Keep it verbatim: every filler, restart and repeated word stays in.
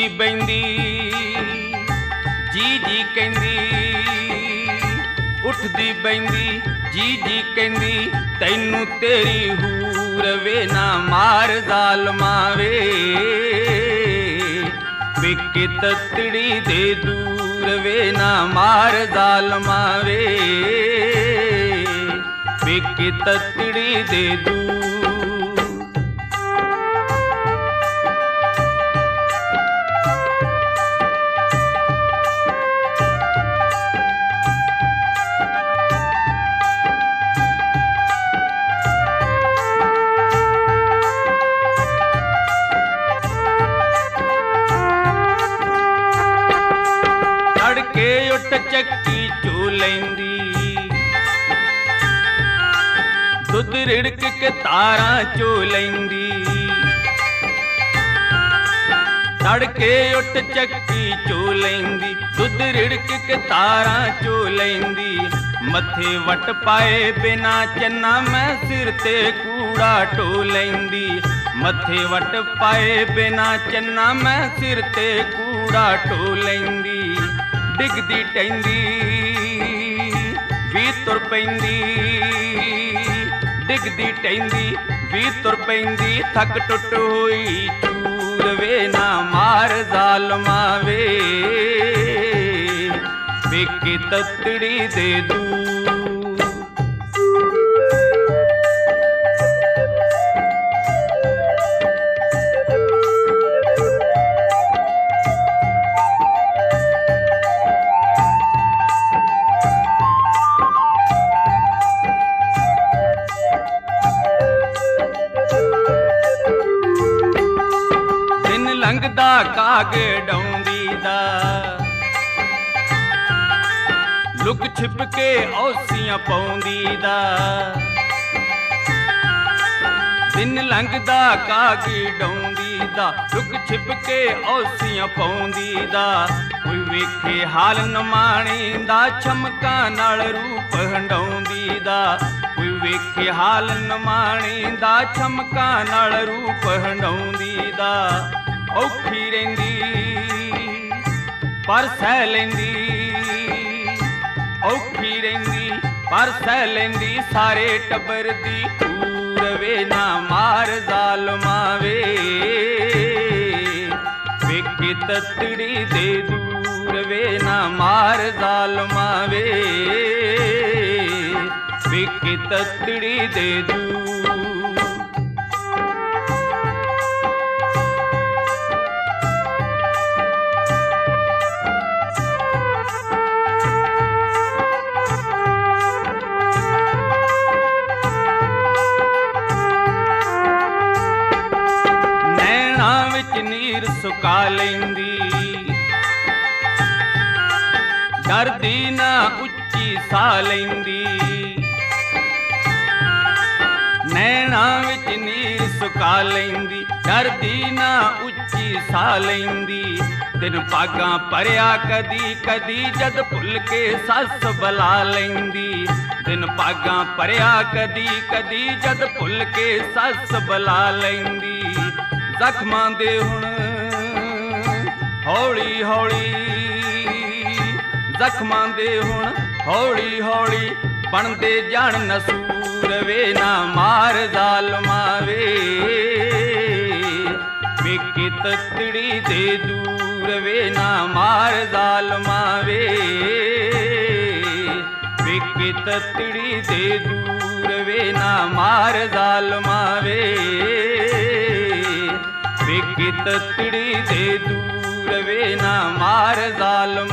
ਉੱਠਦੀ ਬੈਂਦੀ ਜੀ ਜੀ ਕਹਿੰਦੀ, ਉੱਠਦੀ ਬੈਂਦੀ ਜੀ ਜੀ ਕਹਿੰਦੀ, ਤੈਨੂੰ ਤੇਰੀ ਹੂਰ ਵੇ ਨਾ ਮਾਰ ਜ਼ਾਲਮਾ ਵੇ, ਪੇਕੇ ਤਤੜੀ ਦੇ ਦੂਰ ਵੇ ਨਾ ਮਾਰ ਜ਼ਾਲਮਾ ਵੇ, ਪੇਕੇ ਤਤੜੀ ਦੇ ਦੂਰ। ਤੜਕੇ ਉੱਠ ਚੱਕੀ ਚੋ ਲੈਂਦੀ, ਦੁੱਧ ਰਿੜਕ ਕੇ ਤਾਰਾਂ ਚੋ ਲੈਂਦੀ, ਤੜਕੇ ਉੱਠ ਚੱਕੀ ਚੋ ਲੈਂਦੀ, ਦੁੱਧ ਰਿੜਕ ਕੇ ਤਾਰਾਂ ਚੋ ਲੈਂਦੀ, ਮੱਥੇ ਵੱਟ ਪਾਏ ਬਿਨਾ ਚੰਨਾ ਮੈਂ ਸਿਰ ਤੇ ਕੂੜਾ ਢੋ ਲੈਂਦੀ, ਮੱਥੇ ਵੱਟ ਪਾਏ ਬਿਨਾ ਚੰਨਾ ਮੈਂ ਸਿਰ ਤੇ ਕੂੜਾ ਢੋ ਲੈਂਦੀ, ਡਿੱਗਦੀ ਟੈਂਦੀ ਵੀ ਤੁਰ ਪੈਂਦੀ, ਡਿੱਗਦੀ ਟੈਂਦੀ ਵੀ ਤੁਰ ਪੈਂਦੀ, ਥੱਕ ਟੁੱਟ ਹੋਈ ਚੂਰ ਵੇ ਨਾ ਮਾਰ ਜ਼ਾਲਮਾ ਵੇ, ਪੇਕੇ ਤਤੜੀ ਦੇ ਦੂਰ। ਲੰਘਦਾ ਕਾਗ ਡਾਉਂਦੀ ਦਾ, ਲੁਕ ਛਿਪ ਕੇ ਔਸੀਆਂ ਪਾਉਂਦੀ ਦਾ, ਦਿਨ ਲੰਘਦਾ ਕਾਗ ਡਾਉਂਦੀ ਦਾ, ਲੁਕ ਛਿਪ ਕੇ ਔਸੀਆਂ ਪਾਉਂਦੀ ਦਾ, ਕੋਈ ਵੇਖੇ ਹਾਲ ਨਮਾਣੀ ਦਾ, ਚਮਕਾਂ ਨਾਲ ਰੂਪ ਹੰਡਾਉਂਦੀ ਦਾ, ਕੋਈ ਵੇਖੇ ਹਾਲ ਨਮਾਣੀ ਦਾ, ਚਮਕਾਂ ਨਾਲ ਰੂਪ ਹੰਡਾਉਂਦੀ ਦਾ, ਔਖੀ ਰਹਿੰਦੀ ਪਰ ਸਹਿ ਲੈਂਦੀ, ਔਖੀ ਰਹਿੰਦੀ ਪਰ ਸਹਿ ਲੈਂਦੀ, ਸਾਰੇ ਟੱਬਰ ਦੀ ਧੂਰ ਵੇ ਨਾ ਮਾਰ ਜ਼ਾਲਮਾ ਵੇ, ਪੇਕੇ ਤਤੜੀ ਦੇ ਦੂਰ ਵੇ ਨਾ ਮਾਰ ਜ਼ਾਲਮਾ ਵੇ, ਪੇਕੇ ਤਤੜੀ ਦੇ ਦੂਰ। ਨੀਰ ਸੁਕਾ ਲੈਂਦੀ, ਡਰਦੀ ਨਾ ਉੱਚੀ ਸਾਹ ਲੈਂਦੀ, ਨੈਣਾ ਵਿੱਚ ਨੀਰ ਸੁਕਾ ਲੈਂਦੀ, ਡਰਦੀ ਨਾ ਉੱਚੀ ਸਾਹ ਲੈਂਦੀ, ਦਿਨ ਭਾਗਾਂ ਭਰਿਆ ਕਦੀ ਕਦੀ, ਜਦ ਭੁੱਲ ਕੇ ਸੱਸ ਬੁਲਾ ਲੈਂਦੀ, ਦਿਨ ਭਾਗਾਂ ਭਰਿਆ ਕਦੀ ਕਦੀ, ਜਦ ਭੁੱਲ ਕੇ ਸੱਸ ਬੁਲਾ ਲੈਂਦੀ, ਜ਼ਖਮਾਂ ਦੇ ਹੁਣ ਹੌਲੀ ਹੌਲੀ, ਜ਼ਖਮਾਂ ਦੇ ਹੁਣ ਹੌਲੀ ਹੌਲੀ, ਬਣਦੇ ਜਾਣ ਨਸੂਰ ਵੇ ਨਾ ਮਾਰ ਜ਼ਾਲਮਾ ਵੇ, ਪੇਕੇ ਤਤੜੀ ਦੇ ਦੂਰ ਵੇ ਨਾ ਮਾਰ ਜ਼ਾਲਮਾ ਵੇ, ਪੇਕੇ ਤਤੜੀ ਦੇ ਦੂਰ ਵੇ ਨਾ ਮਾਰ ਜ਼ਾਲਮਾ ਵੇ, ਪੇਕੇ ਤਤੜੀ ਦੇ ਦੂਰ ਵੇ ਨਾ ਮਾਰ ਜ਼ਾਲਮਾ